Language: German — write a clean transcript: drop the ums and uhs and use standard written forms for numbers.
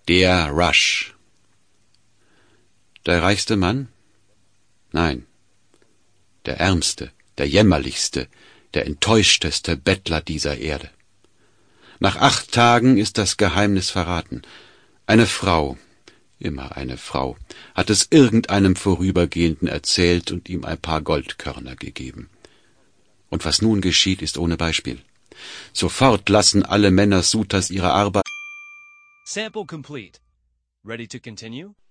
Der Rush. Der reichste Mann? Nein. Der ärmste, der jämmerlichste, der enttäuschteste Bettler dieser Erde. Nach 8 Tagen ist das Geheimnis verraten. Eine Frau, immer eine Frau, hat es irgendeinem Vorübergehenden erzählt und ihm ein paar Goldkörner gegeben. Und was nun geschieht, ist ohne Beispiel. Sofort lassen alle Männer Sutas ihre Arbeit. Sample complete. Ready to continue?